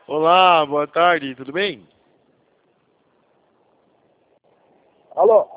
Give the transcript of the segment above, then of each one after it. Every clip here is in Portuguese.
Olá, boa tarde, tudo bem? Alô?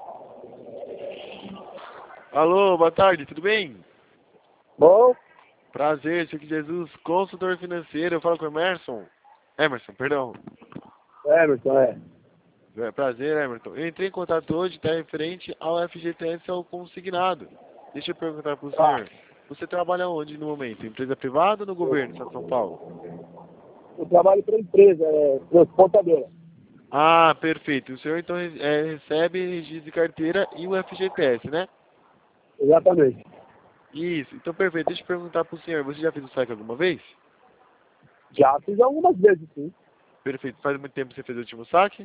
Alô, boa tarde, tudo bem? Bom? Prazer, sou aqui Jesus, consultor financeiro, eu falo com o Emerson. Emerson, perdão. Emerson, é. Prazer, Emerson. Eu entrei em contato hoje, tá referente ao FGTS ao consignado. Deixa eu perguntar para o Tá. senhor. Você trabalha onde no momento? Empresa privada ou no governo, Estado de São Paulo? Eu trabalho para empresa, transportadora. Ah, perfeito. O senhor então recebe registro de carteira e o FGTS, né? Exatamente. Isso, então perfeito. Deixa eu perguntar para o senhor, você já fez o saque alguma vez? Já fiz algumas vezes, sim. Perfeito. Faz muito tempo que você fez o último saque?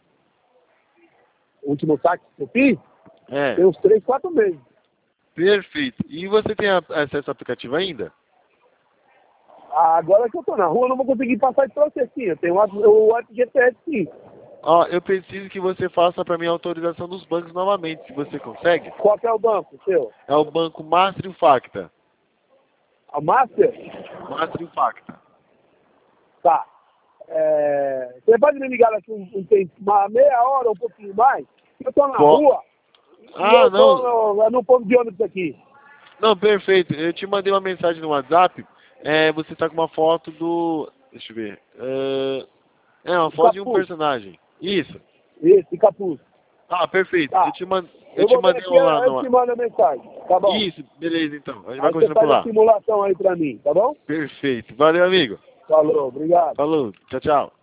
O último saque que eu fiz, É. tem uns 3, 4 meses. Perfeito. E você tem acesso ao aplicativo ainda? Agora que eu tô na rua, eu não vou conseguir passar esse processinho. Eu tenho o FGTS, sim. Ó, eu preciso que você faça para mim a autorização dos bancos novamente, se você consegue. Qual que é o banco seu? É o banco Master e Facta. A Master? Master e Facta. Tá. Você pode me ligar daqui um tempo, uma meia hora, um pouquinho mais? Eu tô na rua e Ah, eu não. tô no ponto de ônibus aqui. Não, perfeito. Eu te mandei uma mensagem no WhatsApp. Você tá com uma foto do... Deixa eu ver. Uma O foto de um capuz. personagem. Isso. Esse, capuz. Ah, perfeito. Tá. Eu Eu te vou ver mandei aqui, um lá eu no... te mando a mensagem, tá bom? Isso, beleza então. A gente vai Aí você continuar por faz a lá. simulação aí pra mim, tá bom? Perfeito. Valeu, amigo. Falou, obrigado. Falou. Tchau, tchau.